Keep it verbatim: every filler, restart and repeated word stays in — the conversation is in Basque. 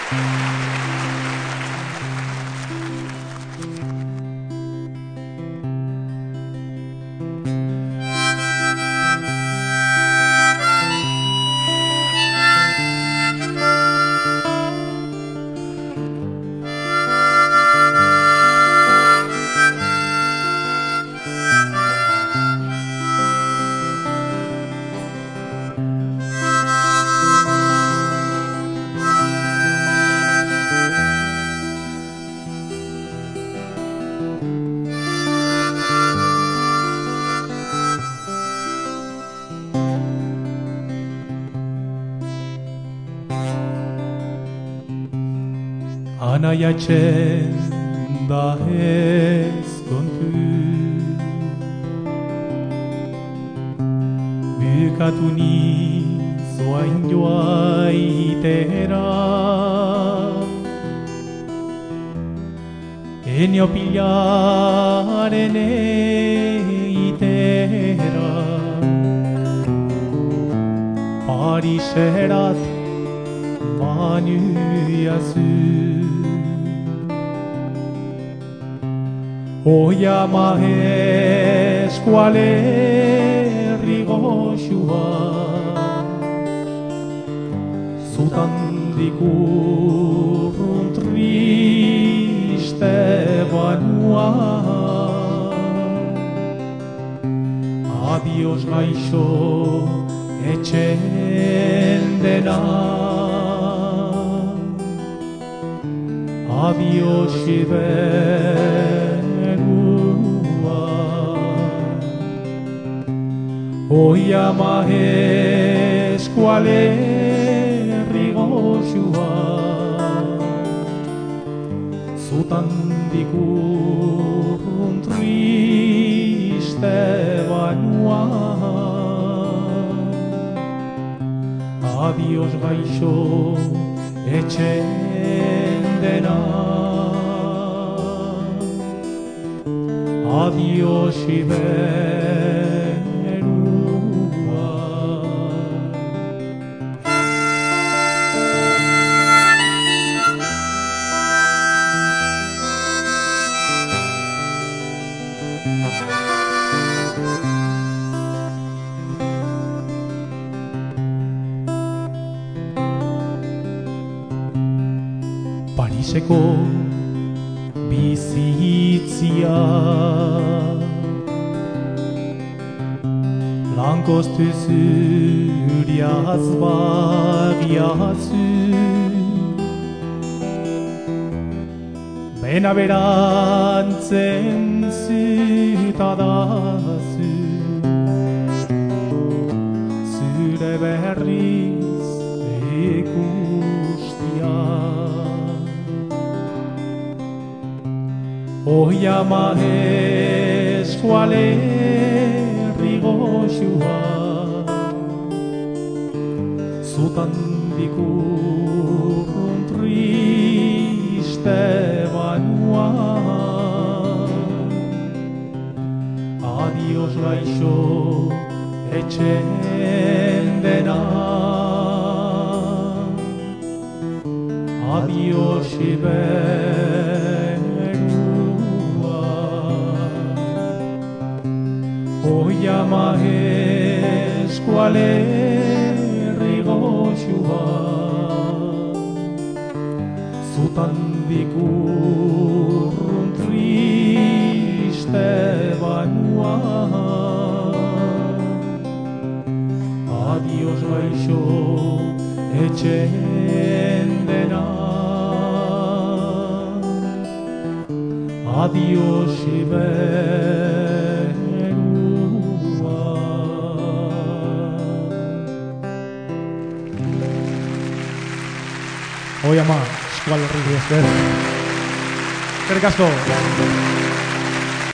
Anaiatzen da ez kontu Bukatu niz oain joaitera Enio pilaren eitera Pariserat banuiazu Oia eskuale rigoxua Zutandik urrun triste banua Adios gaixo etxen dena Adios iberua Oia eskuale rigoxua Zutandik urrun triste banua Adios gaixo etxen dena Adios iberua Pariseko bizitzia Lankostu zuriaz bagiazu Bena berantzen zutadazu Zure berriz ikustia Oia eskuale rigoxua Zutandik urrun triste banua Adios gaixo etxen dena Adios iberua Oia eskuale rigoxua Zutandik urrun triste banua Adios gaixo etxen dena Adios iberua Oia eskual horri esker Eskerrik asko